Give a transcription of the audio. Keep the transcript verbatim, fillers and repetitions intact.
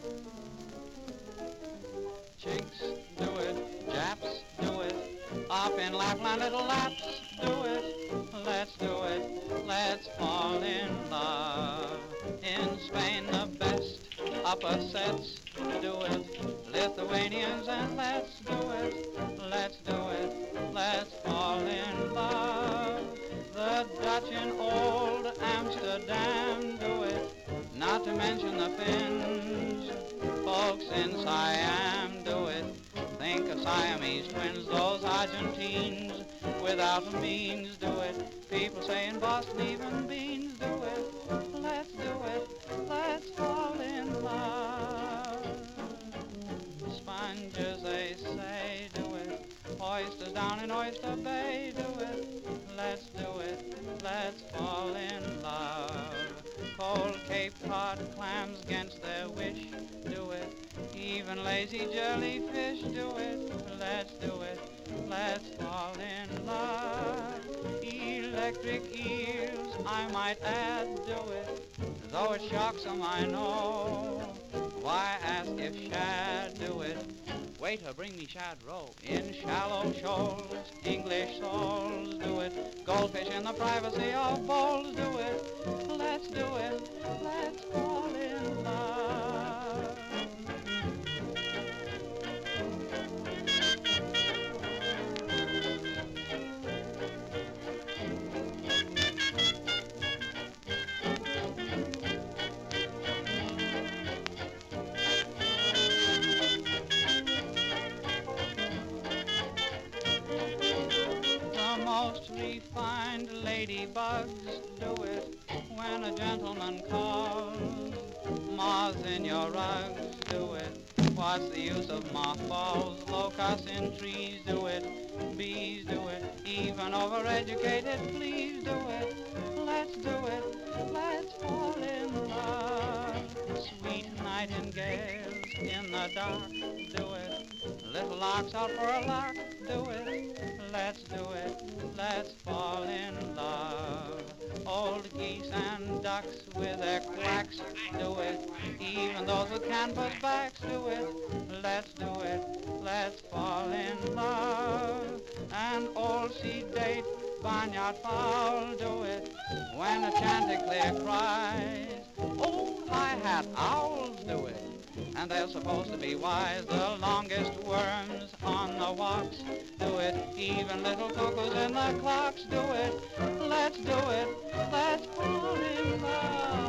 Chinks do it, Japs do it, up in Lapland little Laps do it. Let's do it, let's fall in love. In Spain the best upper sets do it. Lithuanians and let's do it, let's do it, let's fall in love. The Dutch in old Amsterdam do it, not to mention the Finns. Folks in Siam do it, think of Siamese twins, those Argentines without means do it. People say in Boston even beans do it. Let's do it, let's fall in love. Sponges they say do it, oysters down in Oyster Bay do it. Let's do it, let's fall in love. Cold Cape Cod clams against their wish do it. Even lazy jellyfish do it. Let's do it, let's fall in love. Electric eels, I might add, do it. Though it shocks them, I know. Why ask if shad do it? Waiter, bring me shad roe. In shallow shoals, English souls do it. Goldfish in the privacy of bowls do it. Let's do it, let's fall in love. Most refined ladybugs do it when a gentleman calls. Moths in your rugs do it. What's the use of mothballs? Locusts in trees do it. Bees do it. Even overeducated fleas do it. Let's do it. Let's fall in love. Sweet nightingales in the dark do it. Little larks out for a lark do it. Let's do it, let's fall in love. Old geese and ducks with their quacks do it. Even those with canvas backs do it. Let's do it, let's fall in love. And old sea date, barnyard fowl do it. When a chanticleer cries, old high-hat owls do it. And they're supposed to be wise, the longest worms on the walks do it. Even little cuckoos in the clocks do it. Let's do it, let's fall in love.